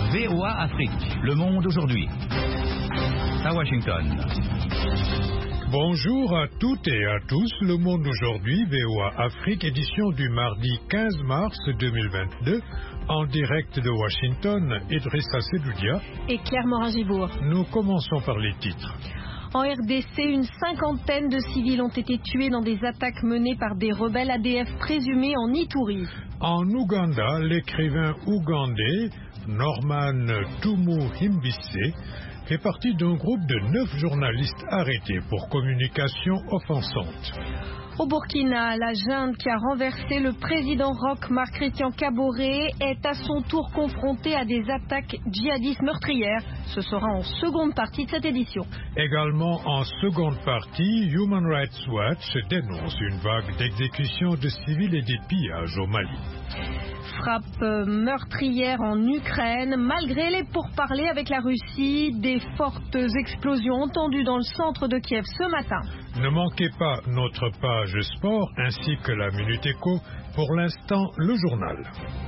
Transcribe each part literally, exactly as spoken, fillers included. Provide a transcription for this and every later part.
V O A Afrique, le monde aujourd'hui. À Washington. Bonjour à toutes et à tous, le monde aujourd'hui, V O A Afrique, édition du mardi quinze mars deux mille vingt-deux, en direct de Washington, Idrissa Sedoudia et Claire Morin-Gibourg. Nous commençons par les titres. En R D C, une cinquantaine de civils ont été tués dans des attaques menées par des rebelles A D F présumés en Ituri. En Ouganda, l'écrivain ougandais Norman Tumuhimbise fait partie d'un groupe de neuf journalistes arrêtés pour communication offensante. Au Burkina, la junte qui a renversé le président Roch Marc Christian Kaboré est à son tour confrontée à des attaques djihadistes meurtrières. Ce sera en seconde partie de cette édition. Également en seconde partie, Human Rights Watch dénonce une vague d'exécutions de civils et des pillages au Mali. Frappe meurtrière en Ukraine, malgré les pourparlers avec la Russie, des fortes explosions entendues dans le centre de Kiev ce matin. Ne manquez pas notre page sport ainsi que la Minute Éco. Pour l'instant, le journal.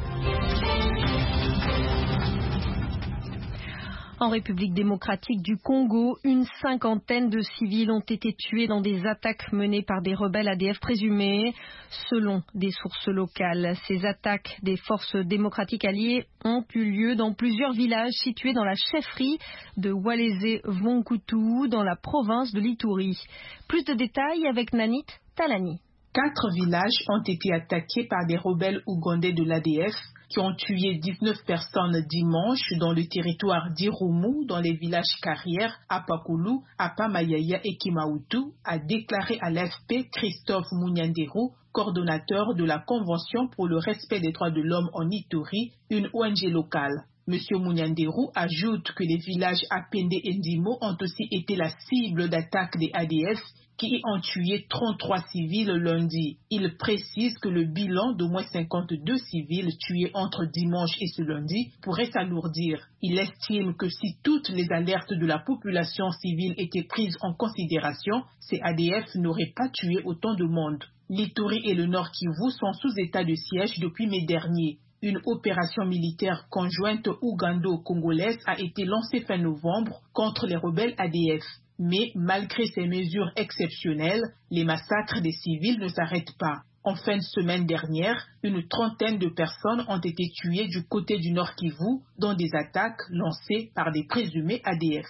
En République démocratique du Congo, une cinquantaine de civils ont été tués dans des attaques menées par des rebelles A D F présumés. Selon des sources locales, ces attaques des forces démocratiques alliées ont eu lieu dans plusieurs villages situés dans la chefferie de Walese-Vonkutu, dans la province de l'Ituri. Plus de détails avec Nanit Talani. Quatre villages ont été attaqués par des rebelles ougandais de l'A D F qui ont tué dix-neuf personnes dimanche dans le territoire d'Irumu, dans les villages carrières Apakulu, Apamayaya et Kimautu, a déclaré à l'A F P Christophe Munyanderu, coordonnateur de la Convention pour le respect des droits de l'homme en Ituri, une O N G locale. Monsieur Munyanderu ajoute que les villages Apende et Ndimo ont aussi été la cible d'attaques des A D F qui ont tué trente-trois civils lundi. Il précise que le bilan d'au moins cinquante-deux civils tués entre dimanche et ce lundi pourrait s'alourdir. Il estime que si toutes les alertes de la population civile étaient prises en considération, ces A D F n'auraient pas tué autant de monde. L'Ituri et le Nord Kivu sont sous état de siège depuis mai dernier. Une opération militaire conjointe ougando-congolaise a été lancée fin novembre contre les rebelles A D F. Mais malgré ces mesures exceptionnelles, les massacres des civils ne s'arrêtent pas. En fin de semaine dernière, une trentaine de personnes ont été tuées du côté du Nord Kivu dans des attaques lancées par des présumés A D F.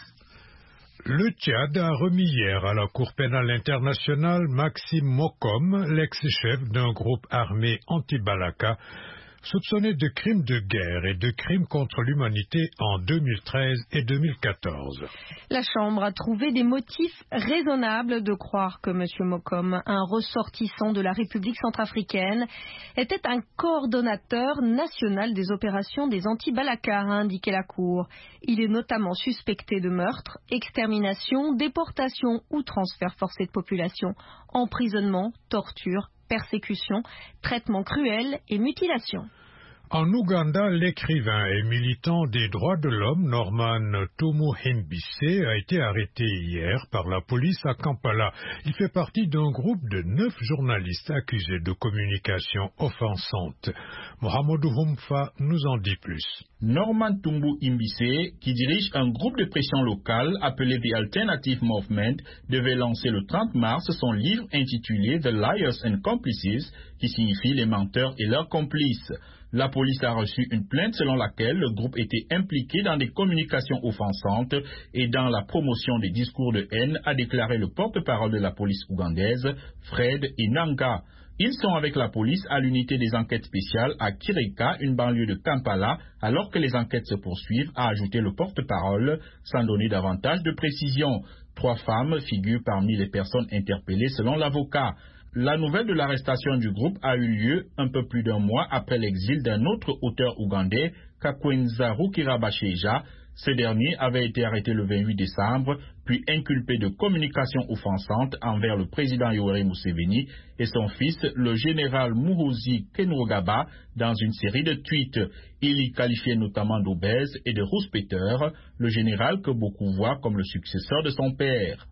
Le Tchad a remis hier à la Cour pénale internationale Maxime Mokom, l'ex-chef d'un groupe armé anti-Balaka, soupçonné de crimes de guerre et de crimes contre l'humanité en deux mille treize et deux mille quatorze. La Chambre a trouvé des motifs raisonnables de croire que M. Mokom, un ressortissant de la République centrafricaine, était un coordonnateur national des opérations des anti-Balaka, a indiqué la Cour. Il est notamment suspecté de meurtre, extermination, déportation ou transfert forcé de population, emprisonnement, torture, persécution, traitement cruel et mutilation. En Ouganda, l'écrivain et militant des droits de l'homme Norman Tumuhimbise a été arrêté hier par la police à Kampala. Il fait partie d'un groupe de neuf journalistes accusés de communication offensante. Mohamedou Humfa nous en dit plus. Norman Tumuhimbise, qui dirige un groupe de pression locale appelé The Alternative Movement, devait lancer le trente mars son livre intitulé The Liars and Complices, qui signifie les menteurs et leurs complices. La police a reçu une plainte selon laquelle le groupe était impliqué dans des communications offensantes et dans la promotion des discours de haine, a déclaré le porte-parole de la police ougandaise, Fred Enanga. Ils sont avec la police à l'unité des enquêtes spéciales à Kireka, une banlieue de Kampala, alors que les enquêtes se poursuivent, a ajouté le porte-parole, sans donner davantage de précision. Trois femmes figurent parmi les personnes interpellées selon l'avocat. La nouvelle de l'arrestation du groupe a eu lieu un peu plus d'un mois après l'exil d'un autre auteur ougandais, Kakwenza Rukirabasheja. Ce dernier avait été arrêté le vingt-huit décembre, puis inculpé de communication offensante envers le président Yoweri Museveni et son fils, le général Muhoozi Kainerugaba, dans une série de tweets. Il y qualifiait notamment d'obèse et de rouspéteur, le général que beaucoup voient comme le successeur de son père.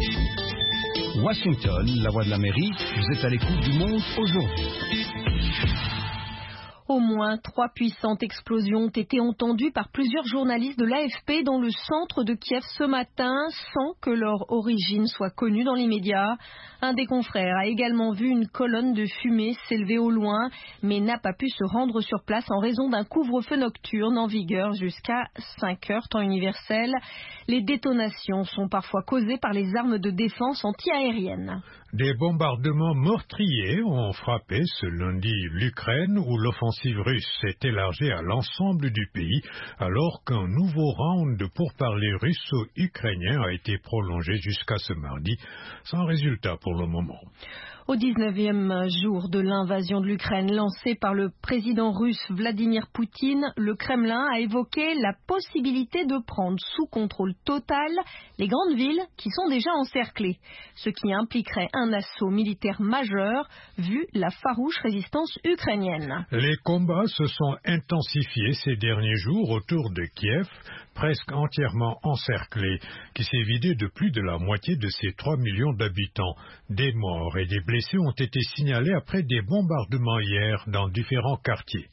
Washington, la voix de l'Amérique, vous êtes à l'écoute du monde aujourd'hui. Au moins moins, trois puissantes explosions ont été entendues par plusieurs journalistes de l'A F P dans le centre de Kiev ce matin, sans que leur origine soit connue dans l'immédiat. Un des confrères a également vu une colonne de fumée s'élever au loin, mais n'a pas pu se rendre sur place en raison d'un couvre-feu nocturne en vigueur jusqu'à cinq heures temps universel. Les détonations sont parfois causées par les armes de défense antiaériennes. Des bombardements meurtriers ont frappé ce lundi l'Ukraine, où l'offensive russe s'est élargie à l'ensemble du pays, alors qu'un nouveau round de pourparlers russo-ukrainiens a été prolongé jusqu'à ce mardi, sans résultat pour le moment. Au dix-neuvième jour de l'invasion de l'Ukraine lancée par le président russe Vladimir Poutine, le Kremlin a évoqué la possibilité de prendre sous contrôle total les grandes villes qui sont déjà encerclées, ce qui impliquerait un assaut militaire majeur vu la farouche résistance ukrainienne. Les combats se sont intensifiés ces derniers jours autour de Kiev, presque entièrement encerclé, qui s'est vidé de plus de la moitié de ses trois millions d'habitants. Des morts et des blessés ont été signalés après des bombardements hier dans différents quartiers.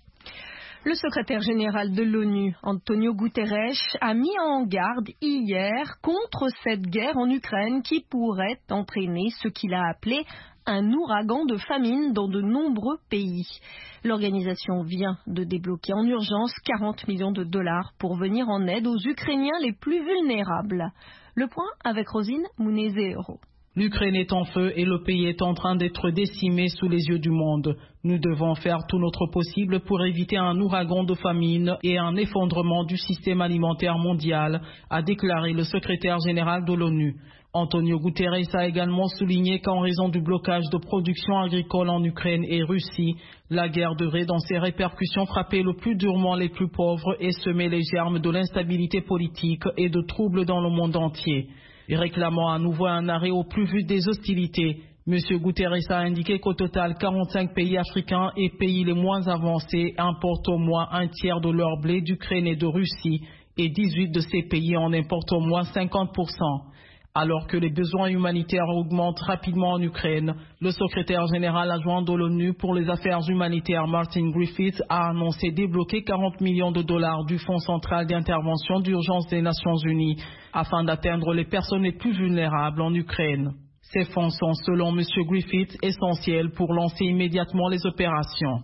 Le secrétaire général de l'ONU, Antonio Guterres, a mis en garde hier contre cette guerre en Ukraine qui pourrait entraîner ce qu'il a appelé un ouragan de famine dans de nombreux pays. L'organisation vient de débloquer en urgence quarante millions de dollars pour venir en aide aux Ukrainiens les plus vulnérables. Le point avec Rosine Mounezero. L'Ukraine est en feu et le pays est en train d'être décimé sous les yeux du monde. Nous devons faire tout notre possible pour éviter un ouragan de famine et un effondrement du système alimentaire mondial, a déclaré le secrétaire général de l'ONU. Antonio Guterres a également souligné qu'en raison du blocage de production agricole en Ukraine et Russie, la guerre devrait dans ses répercussions frapper le plus durement les plus pauvres et semer les germes de l'instabilité politique et de troubles dans le monde entier. Et réclamant à nouveau un arrêt au plus vite des hostilités, M. Guterres a indiqué qu'au total, quarante-cinq pays africains et pays les moins avancés importent au moins un tiers de leur blé d'Ukraine et de Russie et dix-huit de ces pays en importent au moins cinquante pour cent. Alors que les besoins humanitaires augmentent rapidement en Ukraine, le secrétaire général adjoint de l'ONU pour les affaires humanitaires Martin Griffiths a annoncé débloquer quarante millions de dollars du Fonds central d'intervention d'urgence des Nations Unies afin d'atteindre les personnes les plus vulnérables en Ukraine. Ces fonds sont, selon M. Griffiths, essentiels pour lancer immédiatement les opérations.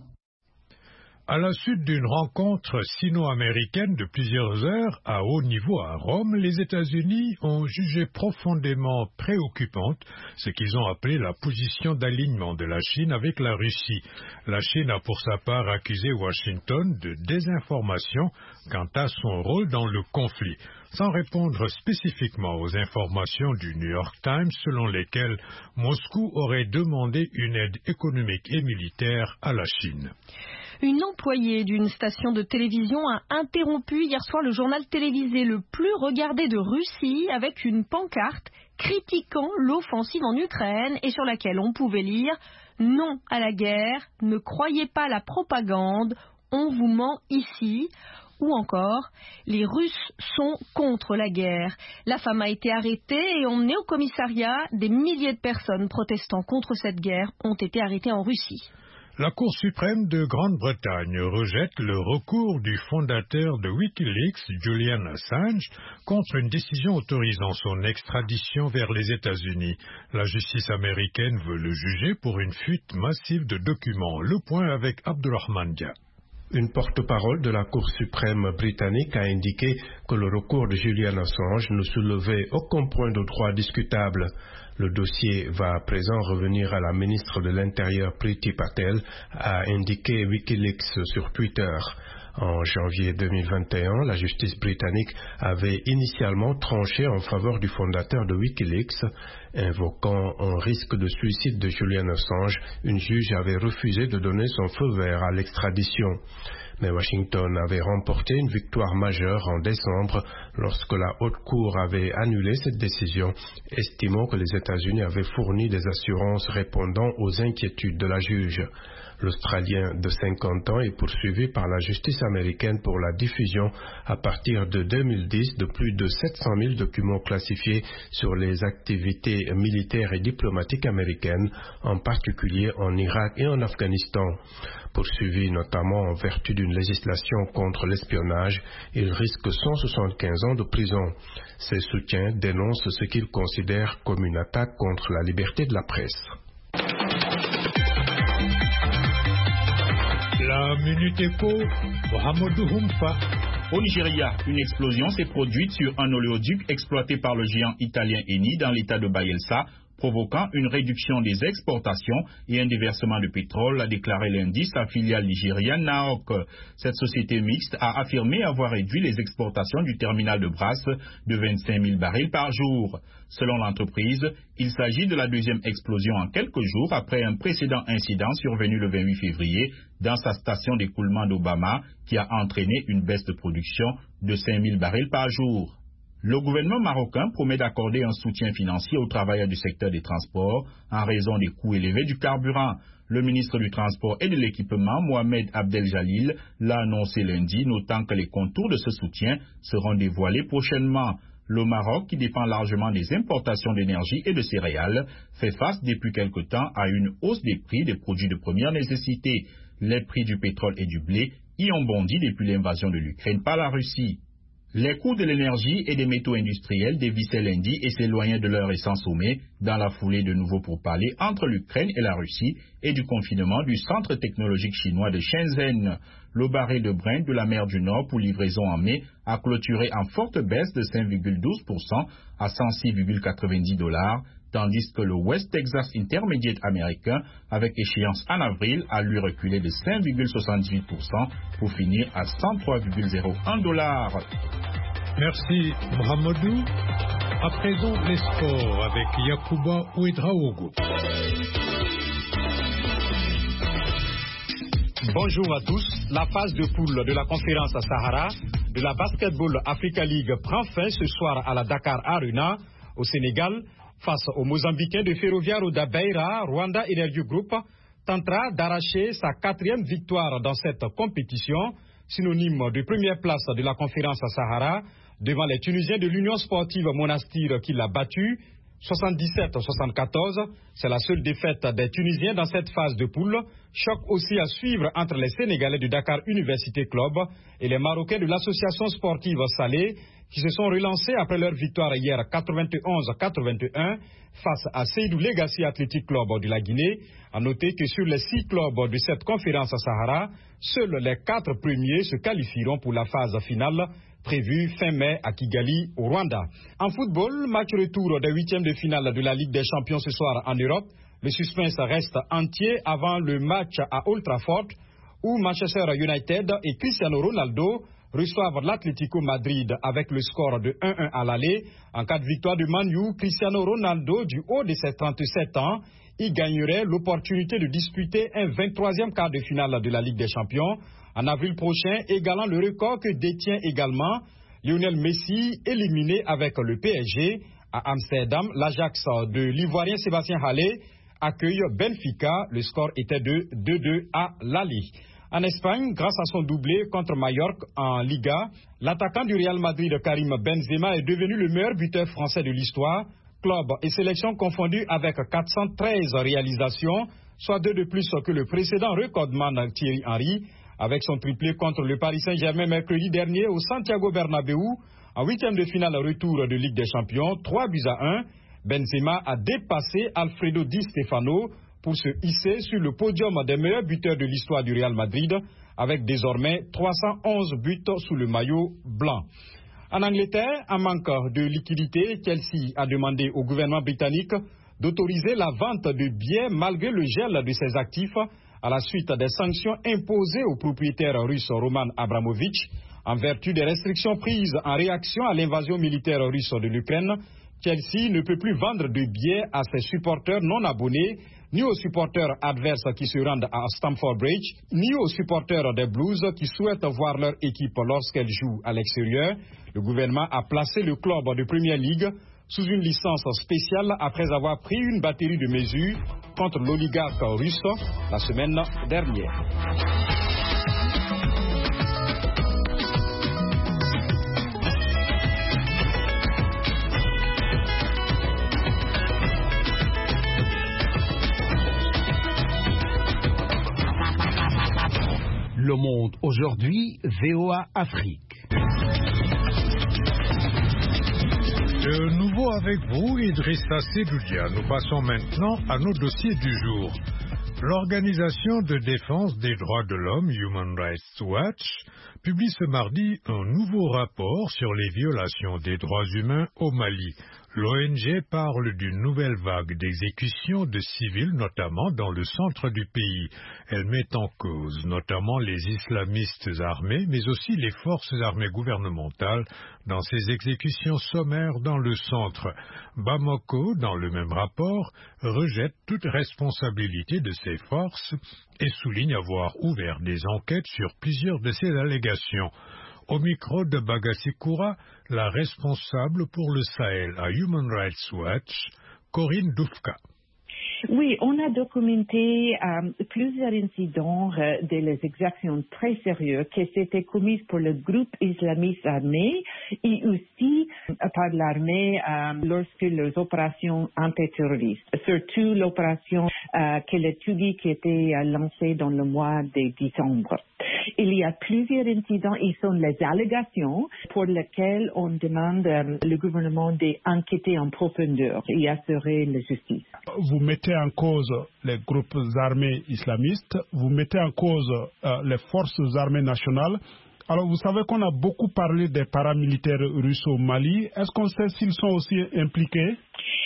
À la suite d'une rencontre sino-américaine de plusieurs heures à haut niveau à Rome, les États-Unis ont jugé profondément préoccupante ce qu'ils ont appelé la position d'alignement de la Chine avec la Russie. La Chine a pour sa part accusé Washington de désinformation quant à son rôle dans le conflit, sans répondre spécifiquement aux informations du New York Times selon lesquelles Moscou aurait demandé une aide économique et militaire à la Chine. Une employée d'une station de télévision a interrompu hier soir le journal télévisé le plus regardé de Russie avec une pancarte critiquant l'offensive en Ukraine et sur laquelle on pouvait lire « Non à la guerre, ne croyez pas la propagande, on vous ment ici » ou encore « Les Russes sont contre la guerre ». La femme a été arrêtée et emmenée au commissariat. Des milliers de personnes protestant contre cette guerre ont été arrêtées en Russie. La Cour suprême de Grande-Bretagne rejette le recours du fondateur de Wikileaks, Julian Assange, contre une décision autorisant son extradition vers les États-Unis. La justice américaine veut le juger pour une fuite massive de documents. Le point avec Abdurrahman Dia. Une porte-parole de la Cour suprême britannique a indiqué que le recours de Julian Assange ne soulevait aucun point de droit discutable. Le dossier va à présent revenir à la ministre de l'Intérieur Priti Patel, a indiqué Wikileaks sur Twitter. En janvier deux mille vingt et un, la justice britannique avait initialement tranché en faveur du fondateur de Wikileaks. Invoquant un risque de suicide de Julian Assange, une juge avait refusé de donner son feu vert à l'extradition. Mais Washington avait remporté une victoire majeure en décembre lorsque la Haute Cour avait annulé cette décision, estimant que les États-Unis avaient fourni des assurances répondant aux inquiétudes de la juge. L'Australien de cinquante ans est poursuivi par la justice américaine pour la diffusion à partir de deux mille dix de plus de sept cent mille documents classifiés sur les activités militaires et diplomatiques américaines, en particulier en Irak et en Afghanistan. Poursuivi notamment en vertu d'une législation contre l'espionnage, il risque cent soixante-quinze ans de prison. Ses soutiens dénoncent ce qu'ils considèrent comme une attaque contre la liberté de la presse. La Minute Éco, Mohamedou Humfa. Au Nigeria, une explosion s'est produite sur un oléoduc exploité par le géant italien Eni dans l'état de Bayelsa, provoquant une réduction des exportations et un déversement de pétrole, a déclaré lundi sa filiale nigériane N A O C. Cette société mixte a affirmé avoir réduit les exportations du terminal de Brass de vingt-cinq mille barils par jour. Selon l'entreprise, il s'agit de la deuxième explosion en quelques jours après un précédent incident survenu le vingt-huit février dans sa station d'écoulement d'Obama qui a entraîné une baisse de production de cinq mille barils par jour. Le gouvernement marocain promet d'accorder un soutien financier aux travailleurs du secteur des transports en raison des coûts élevés du carburant. Le ministre du Transport et de l'Équipement, Mohamed Abdel Jalil, l'a annoncé lundi, notant que les contours de ce soutien seront dévoilés prochainement. Le Maroc, qui dépend largement des importations d'énergie et de céréales, fait face depuis quelque temps à une hausse des prix des produits de première nécessité. Les prix du pétrole et du blé y ont bondi depuis l'invasion de l'Ukraine par la Russie. Les coûts de l'énergie et des métaux industriels dévissaient lundi et s'éloignaient de leur récent sommet dans la foulée de nouveaux pourparlers entre l'Ukraine et la Russie et du confinement du centre technologique chinois de Shenzhen. Le baril de Brent de la mer du Nord pour livraison en mai a clôturé en forte baisse de cinq virgule douze pour cent à cent six virgule quatre-vingt-dix dollars, tandis que le West Texas Intermediate américain, avec échéance en avril, a lui reculé de cinq virgule soixante-dix-huit pour cent pour finir à cent trois virgule zéro un dollars. Merci Mohamedou. À présent, les sports avec Yacouba Ouedraogo. Bonjour à tous. La phase de poule de la conférence Sahara de la Basketball Africa League prend fin ce soir à la Dakar Arena, au Sénégal, face aux Mozambicains de Ferroviario da Beira. Rwanda Energy Group tentera d'arracher sa quatrième victoire dans cette compétition, synonyme de première place de la conférence Sahara, devant les Tunisiens de l'Union sportive Monastir qui l'a battu soixante-dix-sept à soixante-quatorze. C'est la seule défaite des Tunisiens dans cette phase de poule. Choc aussi à suivre entre les Sénégalais du Dakar Université Club et les Marocains de l'association sportive Salé, qui se sont relancés après leur victoire hier quatre-vingt-onze à quatre-vingt-un face à Seydou Legacy Athletic Club de la Guinée. À noter que sur les six clubs de cette conférence Sahara, seuls les quatre premiers se qualifieront pour la phase finale prévue fin mai à Kigali, au Rwanda. En football, match retour des huitièmes de finale de la Ligue des Champions ce soir en Europe. Le suspense reste entier avant le match à Old Trafford où Manchester United et Cristiano Ronaldo reçoivent l'Atlético Madrid avec le score de un un à l'aller. En cas de victoire de Man U, Cristiano Ronaldo, du haut de ses trente-sept ans, y gagnerait l'opportunité de disputer un vingt-troisième quart de finale de la Ligue des Champions en avril prochain, égalant le record que détient également Lionel Messi, éliminé avec le P S G. À Amsterdam, l'Ajax de l'Ivoirien Sébastien Haller accueille Benfica. Le score était de deux deux à l'aller. En Espagne, grâce à son doublé contre Mallorca en Liga, l'attaquant du Real Madrid, Karim Benzema, est devenu le meilleur buteur français de l'histoire. Club et sélection confondus avec quatre cent treize réalisations, soit deux de plus que le précédent recordman Thierry Henry, avec son triplé contre le Paris Saint-Germain mercredi dernier au Santiago Bernabéu, en huitième de finale retour de Ligue des Champions, trois buts à un. Benzema a dépassé Alfredo Di Stefano pour se hisser sur le podium des meilleurs buteurs de l'histoire du Real Madrid, avec désormais trois cent onze buts sous le maillot blanc. En Angleterre, en manque de liquidité, Chelsea a demandé au gouvernement britannique d'autoriser la vente de biens malgré le gel de ses actifs à la suite des sanctions imposées au propriétaire russe Roman Abramovich en vertu des restrictions prises en réaction à l'invasion militaire russe de l'Ukraine. Chelsea ne peut plus vendre de billets à ses supporters non abonnés, ni aux supporters adverses qui se rendent à Stamford Bridge, ni aux supporters des Blues qui souhaitent voir leur équipe lorsqu'elle joue à l'extérieur. Le gouvernement a placé le club de Premier League sous une licence spéciale après avoir pris une batterie de mesures contre l'oligarque russe la semaine dernière. Le Monde aujourd'hui, V O A Afrique. De nouveau avec vous, Idrissa Sedoudia. Nous passons maintenant à nos dossiers du jour. L'Organisation de défense des droits de l'homme, Human Rights Watch, publie ce mardi un nouveau rapport sur les violations des droits humains au Mali. L'O N G parle d'une nouvelle vague d'exécutions de civils, notamment dans le centre du pays. Elle met en cause notamment les islamistes armés, mais aussi les forces armées gouvernementales dans ces exécutions sommaires dans le centre. Bamako, dans le même rapport, rejette toute responsabilité de ces forces et souligne avoir ouvert des enquêtes sur plusieurs de ces allégations. Au micro de Bagassi Koura, la responsable pour le Sahel à Human Rights Watch, Corinne Doufka. Oui, on a documenté euh, plusieurs incidents euh, de les exactions très sérieuses qui s'étaient commises par le groupe islamiste armé et aussi euh, par l'armée euh, lorsque leurs opérations antiterroristes, surtout l'opération euh, que le Tugui qui était euh, lancée dans le mois de décembre. Il y a plusieurs incidents, ils sont les allégations pour lesquelles on demande euh, le gouvernement d'enquêter en profondeur et assurer la justice. Vous mettez en cause les groupes armés islamistes, vous mettez en cause euh, les forces armées nationales. Alors vous savez qu'on a beaucoup parlé des paramilitaires russes au Mali. Est-ce qu'on sait s'ils sont aussi impliqués?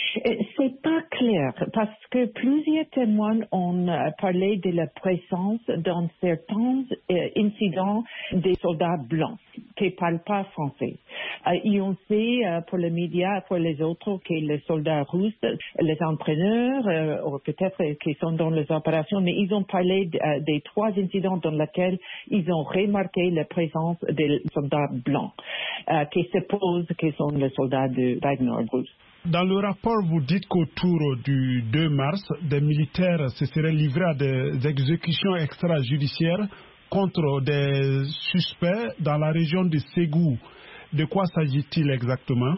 C'est pas clair parce que plusieurs témoins ont parlé de la présence dans certains euh, incidents des soldats blancs qui ne parlent pas français. Euh, et on sait euh, pour les médias, pour les autres, que les soldats russes, les entraîneurs, euh, ou peut-être qui sont dans les opérations, mais ils ont parlé d, euh, des trois incidents dans lesquels ils ont remarqué la présence des soldats blancs euh, qui supposent qu'ils sont les soldats de Wagner russes. Dans le rapport, vous dites qu'autour du deux mars, des militaires se seraient livrés à des exécutions extrajudiciaires contre des suspects dans la région de Ségou. De quoi s'agit-il exactement?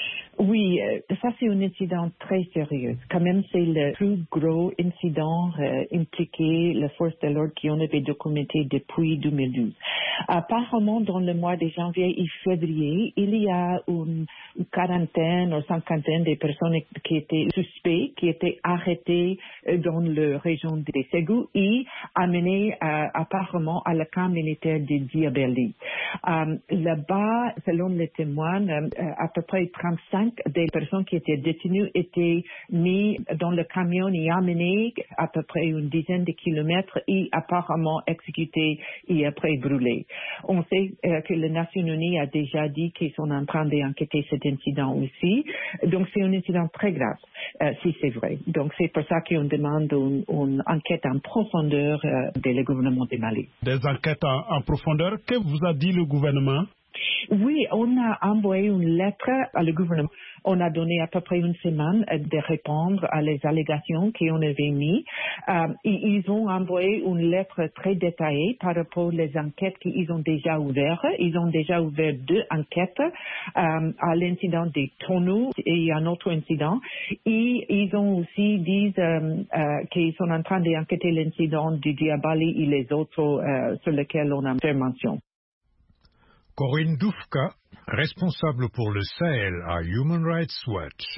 Oui, ça c'est un incident très sérieux. Quand même, c'est le plus gros incident euh, impliqué les forces de l'ordre qui ont été documenté depuis deux mille douze. Apparemment, dans le mois de janvier et février, il y a une, une quarantaine ou cinquantaine de personnes qui étaient suspectes, qui étaient arrêtées dans la région de Ségou et amenées euh, apparemment à la camp militaire de Diabéli. Euh, là-bas, selon les témoins, euh, à peu près trente-cinq des personnes qui étaient détenues étaient mises dans le camion et amenées à peu près une dizaine de kilomètres et apparemment exécutées et après brûlées. On sait euh, que les Nations Unies a déjà dit qu'ils sont en train d'enquêter cet incident aussi. Donc c'est un incident très grave, euh, si c'est vrai. Donc c'est pour ça qu'on demande une, une enquête en profondeur euh, du gouvernement du Mali. Des enquêtes en, en profondeur, que vous a dit le gouvernement? Oui, on a envoyé une lettre à le gouvernement. On a donné à peu près une semaine de répondre à les allégations qu'on avait mises. Euh, et ils ont envoyé une lettre très détaillée par rapport aux enquêtes qu'ils ont déjà ouvertes. Ils ont déjà ouvert deux enquêtes euh, à l'incident des tonneaux et un autre incident. Et ils ont aussi dit euh, euh, qu'ils sont en train d'enquêter l'incident du Diabali et les autres euh, sur lesquels on a fait mention. Corinne Doufka, responsable pour le Sahel à Human Rights Watch.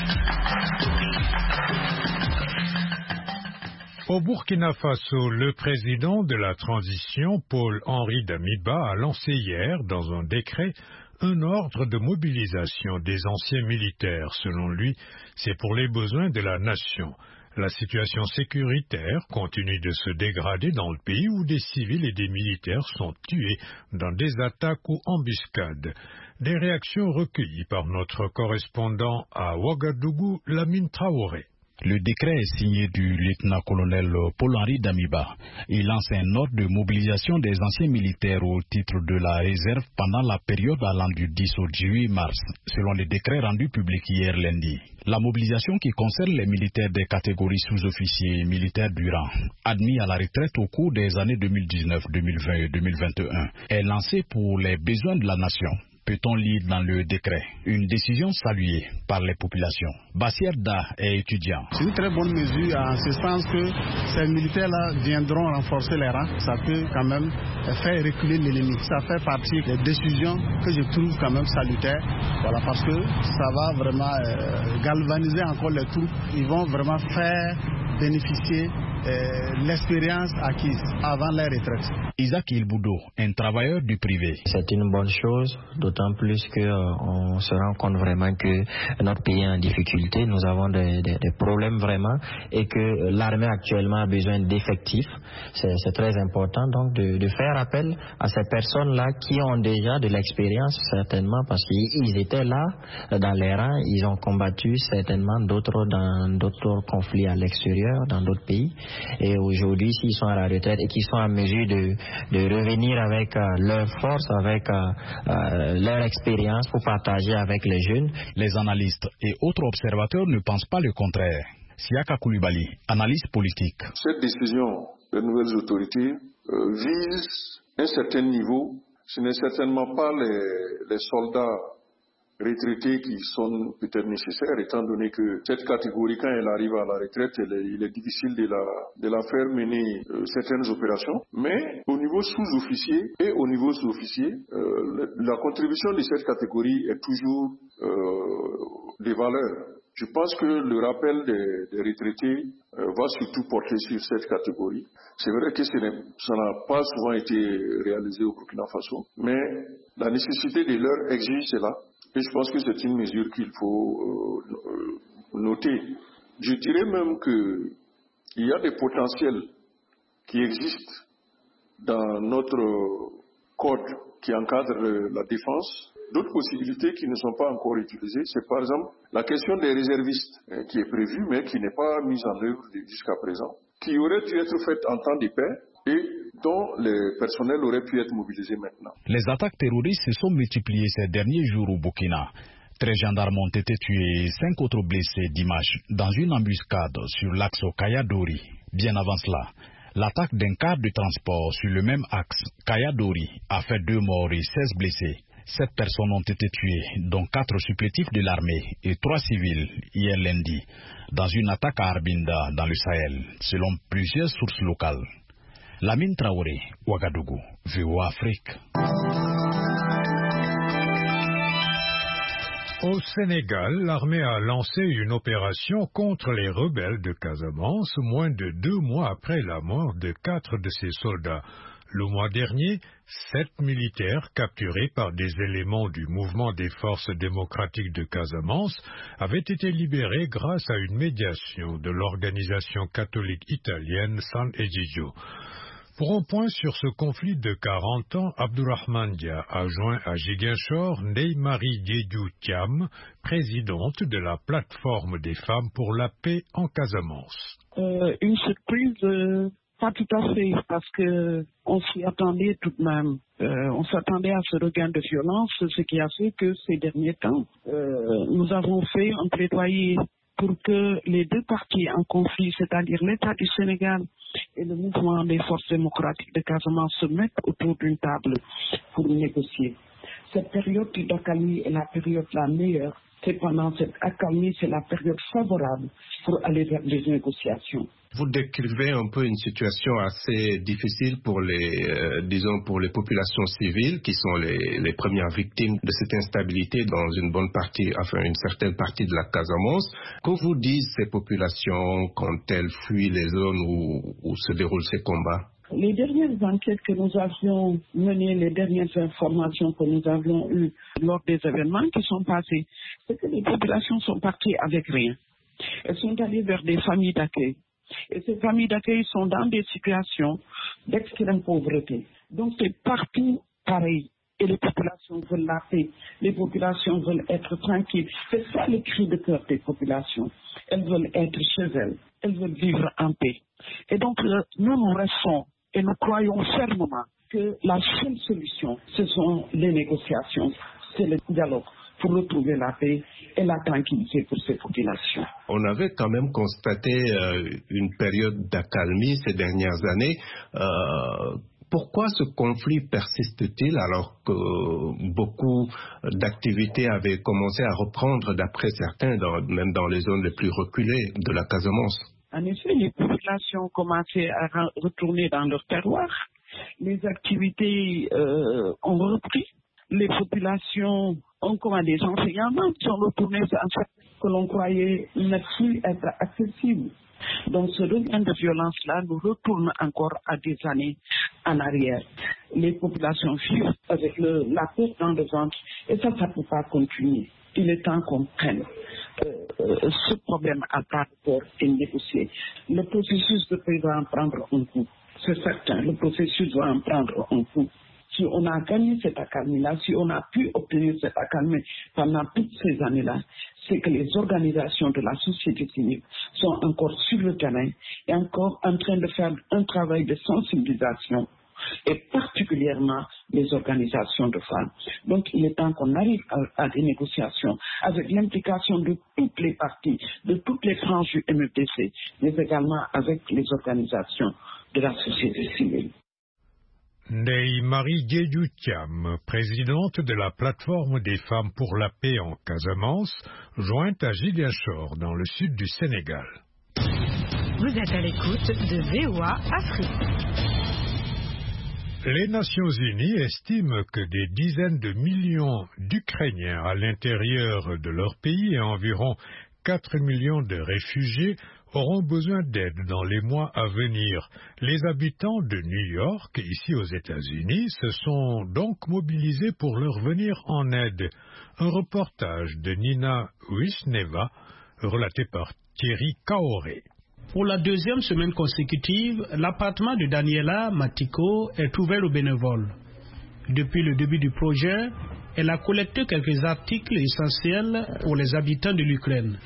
Au Burkina Faso, le président de la transition, Paul-Henri Damiba, a lancé hier, dans un décret, un ordre de mobilisation des anciens militaires. Selon lui, c'est pour les besoins de la nation. La situation sécuritaire continue de se dégrader dans le pays où des civils et des militaires sont tués dans des attaques ou embuscades. Des réactions recueillies par notre correspondant à Ouagadougou, Lamine Traoré. Le décret est signé du lieutenant-colonel Paul-Henri Damiba. Il lance un ordre de mobilisation des anciens militaires au titre de la réserve pendant la période allant du dix au dix-huit mars, selon les décrets rendus publics hier lundi. La mobilisation qui concerne les militaires des catégories sous-officiers et militaires du rang, admis à la retraite au cours des années deux mille dix-neuf, deux mille vingt et deux mille vingt et un, est lancée pour les besoins de la nation. Peut-on lire dans le décret une décision saluée par les populations. Bassier Da est étudiant. C'est une très bonne mesure en ce sens que ces militaires-là viendront renforcer les rangs. Ça peut quand même faire reculer l'ennemi. Ça fait partie des décisions que je trouve quand même salutaires. Voilà, parce que ça va vraiment euh, galvaniser encore les troupes. Ils vont vraiment faire bénéficier euh, l'expérience acquise avant leur retraite. Isaac Ilboudo, un travailleur du privé. C'est une bonne chose, d'autant plus qu'on euh, se rend compte vraiment que notre pays est en difficulté, nous avons des, des, des problèmes vraiment, et que l'armée actuellement a besoin d'effectifs. C'est, c'est très important donc de, de faire appel à ces personnes-là qui ont déjà de l'expérience certainement, parce qu'ils étaient là dans les rangs, ils ont combattu certainement d'autres dans d'autres conflits à l'extérieur, dans d'autres pays. Et aujourd'hui, s'ils sont à la retraite et qu'ils sont en mesure de, de revenir avec euh, leur force, avec euh, euh, leur expérience pour partager avec les jeunes. Les analystes et autres observateurs ne pensent pas le contraire. Siaka Koulibaly, analyse politique. Cette décision des nouvelles autorités euh, vise un certain niveau. Ce n'est certainement pas les, les soldats retraités qui sont peut-être nécessaires, étant donné que cette catégorie, quand elle arrive à la retraite, elle est, il est difficile de la, de la faire mener euh, certaines opérations. Mais au niveau sous-officier et au niveau sous-officier, euh, la contribution de cette catégorie est toujours euh, des valeurs. Je pense que le rappel des, des retraités euh, va surtout porter sur cette catégorie. C'est vrai que ce ça n'a pas souvent été réalisé au Burkina Faso, mais la nécessité de leur exige cela. Et je pense que c'est une mesure qu'il faut euh, noter. Je dirais même qu'il y a des potentiels qui existent dans notre code qui encadre la défense. D'autres possibilités qui ne sont pas encore utilisées, c'est par exemple la question des réservistes, hein, qui est prévue mais qui n'est pas mise en œuvre jusqu'à présent, qui aurait dû être faite en temps de paix et dont les personnels auraient pu être mobilisés maintenant. Les attaques terroristes se sont multipliées ces derniers jours au Burkina. treize gendarmes ont été tués et cinq autres blessés dimanche dans une embuscade sur l'axe Kaya-Dori. Bien avant cela, l'attaque d'un car de transport sur le même axe, Kaya-Dori, a fait deux morts et seize blessés. Sept personnes ont été tuées, dont quatre supplétifs de l'armée et trois civils hier lundi, dans une attaque à Arbinda, dans le Sahel, selon plusieurs sources locales. Lamine Traoré, Ouagadougou, V O A Afrique. Au Sénégal, l'armée a lancé une opération contre les rebelles de Casamance moins de deux mois après la mort de quatre de ses soldats. Le mois dernier, sept militaires capturés par des éléments du mouvement des forces démocratiques de Casamance avaient été libérés grâce à une médiation de l'organisation catholique italienne San Egidio. Pour un point sur ce conflit de quarante ans, Abdourahmane Dia a joint à Ziguinchor Ndeye-Marie Diédhiou Thiam, présidente de la plateforme des femmes pour la paix en Casamance. Euh, une surprise, euh, pas tout à fait, parce que on s'y attendait tout de même. Euh, on s'attendait à ce regain de violence, ce qui a fait que ces derniers temps, euh, nous avons fait un plaidoyer pour que les deux parties en conflit, c'est-à-dire l'État du Sénégal et le mouvement des forces démocratiques de Casamance, se mettent autour d'une table pour négocier. Cette période d'accalmie est la période la meilleure. C'est pendant cette accalmie, c'est la période favorable pour aller vers les négociations. Vous décrivez un peu une situation assez difficile pour les, euh, disons, pour les populations civiles qui sont les, les premières victimes de cette instabilité dans une bonne partie, enfin une certaine partie de la Casamance. Que vous disent ces populations quand elles fuient les zones où, où se déroulent ces combats? Les dernières enquêtes que nous avions menées, les dernières informations que nous avions eues lors des événements qui sont passés, c'est que les populations sont parties avec rien. Elles sont allées vers des familles d'accueil. Et ces familles d'accueil sont dans des situations d'extrême pauvreté. Donc c'est partout pareil. Et les populations veulent la paix. Les populations veulent être tranquilles. C'est ça le cri de cœur des populations. Elles veulent être chez elles. Elles veulent vivre en paix. Et donc, nous nous restons et nous croyons fermement que la seule solution, ce sont les négociations, c'est le dialogue pour retrouver la paix et la tranquillité pour ces populations. On avait quand même constaté euh, une période d'accalmie ces dernières années. Euh, pourquoi ce conflit persiste-t-il alors que beaucoup d'activités avaient commencé à reprendre d'après certains, dans, même dans les zones les plus reculées de la Casamance? En effet, les populations commençaient à retourner dans leur terroir. Les activités euh, ont repris. Les populations ont commandé des enseignements qui sont retournés à ce que l'on croyait ne plus être accessible. Donc ce regain de violence-là nous retourne encore à des années en arrière. Les populations vivent avec le, la perte dans le ventre et ça, ça ne peut pas continuer. Il est temps qu'on prenne euh, euh, ce problème à part pour négocier. Le processus de paix va en prendre un coup. C'est certain, le processus va en prendre un coup. Si on a gagné cette accalmie-là, si on a pu obtenir cette accalmie pendant toutes ces années-là, c'est que les organisations de la société civile sont encore sur le terrain et encore en train de faire un travail de sensibilisation, et particulièrement les organisations de femmes. Donc il est temps qu'on arrive à, à des négociations avec l'implication de toutes les parties, de toutes les franges du M F D C, mais également avec les organisations de la société civile. Ndeye Marie Diédhiou Thiam, présidente de la plateforme des femmes pour la paix en Casamance, jointe à Ziguinchor dans le sud du Sénégal. Vous êtes à l'écoute de V O A Afrique. Les Nations Unies estiment que des dizaines de millions d'Ukrainiens à l'intérieur de leur pays et environ quatre millions de réfugiés auront besoin d'aide dans les mois à venir. Les habitants de New York, ici aux États-Unis, se sont donc mobilisés pour leur venir en aide. Un reportage de Nina Wisneva, relaté par Thierry Kaoré. Pour la deuxième semaine consécutive, l'appartement de Daniela Matiko est ouvert aux bénévoles. Depuis le début du projet, elle a collecté quelques articles essentiels pour les habitants de l'Ukraine.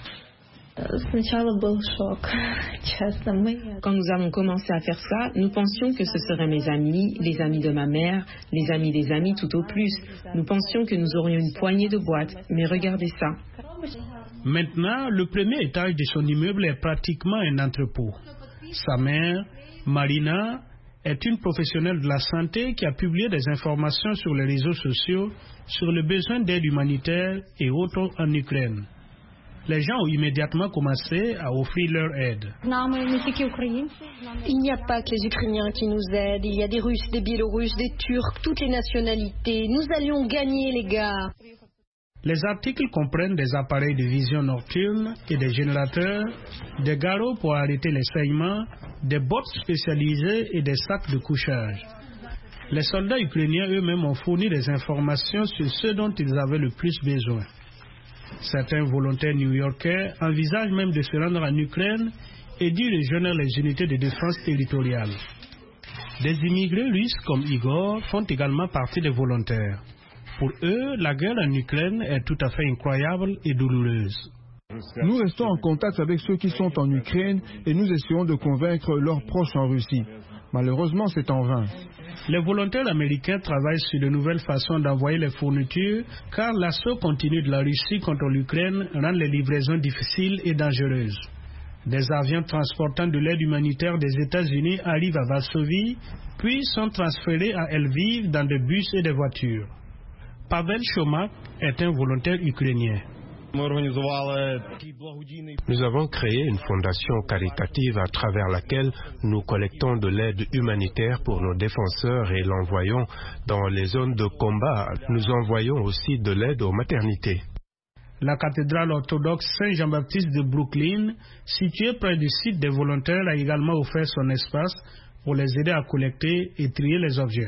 Quand nous avons commencé à faire ça, nous pensions que ce seraient mes amis, les amis de ma mère, les amis des amis tout au plus. Nous pensions que nous aurions une poignée de boîtes, mais regardez ça. Maintenant, le premier étage de son immeuble est pratiquement un entrepôt. Sa mère, Marina, est une professionnelle de la santé qui a publié des informations sur les réseaux sociaux sur le besoin d'aide humanitaire et autres en Ukraine. Les gens ont immédiatement commencé à offrir leur aide. Il n'y a pas que les Ukrainiens qui nous aident, il y a des Russes, des Biélorusses, des Turcs, toutes les nationalités. Nous allions gagner, les gars. Les articles comprennent des appareils de vision nocturne et des générateurs, des garrots pour arrêter les saignements, des bottes spécialisées et des sacs de couchage. Les soldats ukrainiens eux-mêmes ont fourni des informations sur ce dont ils avaient le plus besoin. Certains volontaires new-yorkais envisagent même de se rendre en Ukraine et d'y rejoindre les unités de défense territoriale. Des immigrés russes comme Igor font également partie des volontaires. Pour eux, la guerre en Ukraine est tout à fait incroyable et douloureuse. Nous restons en contact avec ceux qui sont en Ukraine et nous essayons de convaincre leurs proches en Russie. Malheureusement, c'est en vain. Les volontaires américains travaillent sur de nouvelles façons d'envoyer les fournitures car l'assaut continu de la Russie contre l'Ukraine rend les livraisons difficiles et dangereuses. Des avions transportant de l'aide humanitaire des États-Unis arrivent à Varsovie, puis sont transférés à Lviv dans des bus et des voitures. Pavel Chomak est un volontaire ukrainien. Nous avons créé une fondation caritative à travers laquelle nous collectons de l'aide humanitaire pour nos défenseurs et l'envoyons dans les zones de combat. Nous envoyons aussi de l'aide aux maternités. La cathédrale orthodoxe Saint-Jean-Baptiste de Brooklyn, située près du site des volontaires, a également offert son espace pour les aider à collecter et trier les objets.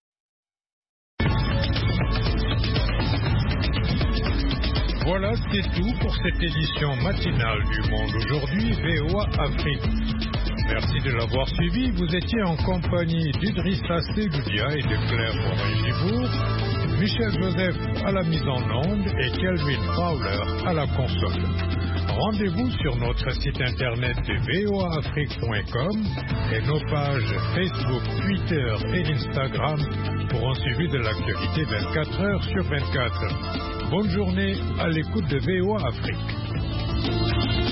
Voilà, c'est tout pour cette édition matinale du Monde aujourd'hui, V O A Afrique. Merci de l'avoir suivi. Vous étiez en compagnie d'Idrissa Seloudia et de Claire Morin-Gibourg, Michel Joseph à la mise en onde et Kelvin Fowler à la console. Rendez-vous sur notre site internet de v o a afrique point com et nos pages Facebook, Twitter et Instagram pour un suivi de l'actualité vingt-quatre heures sur vingt-quatre. Bonne journée à l'écoute de V O A Afrique.